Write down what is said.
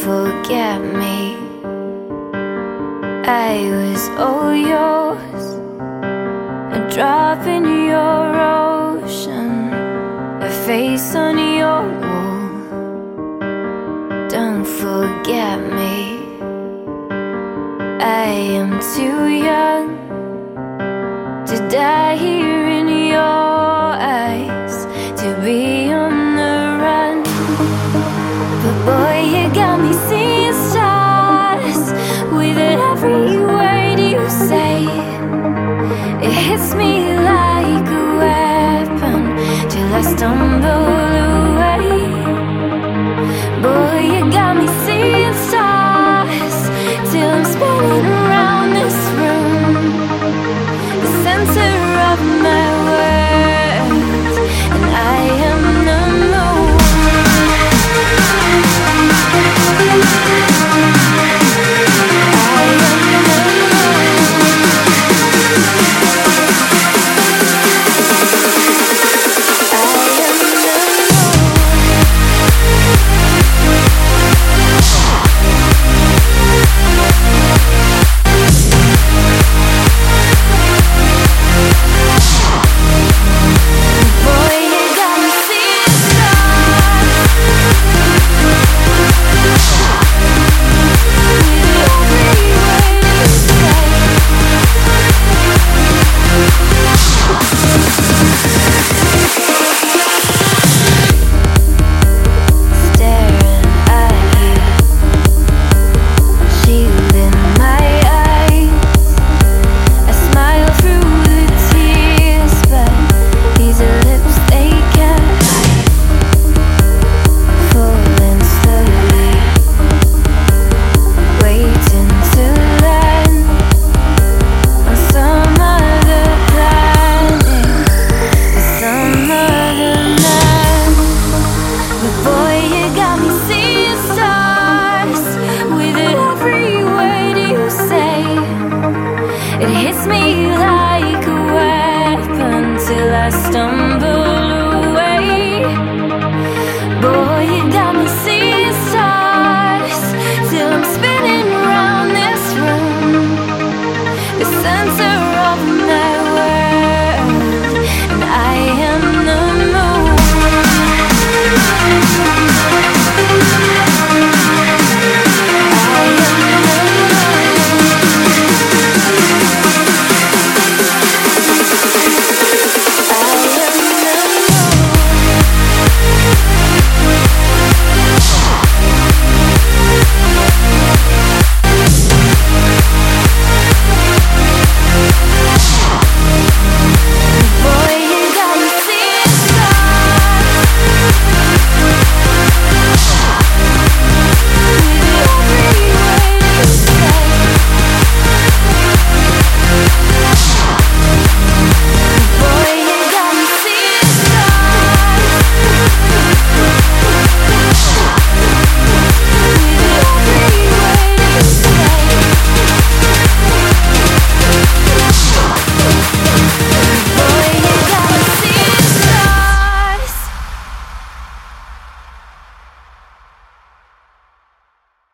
forget me. I was all yours, a drop in your ocean, a face on your wall. Don't forget me. I am too young to die here in your eyes, to be on the run. But boy, you got me seeing stars with every word you say. It hits me like a weapon till I stumble away. Boy, you got me seeing stars till I'm spinning around this room, the center of my world, and I am the moon. I am the stumble away. Boy, you got me seeing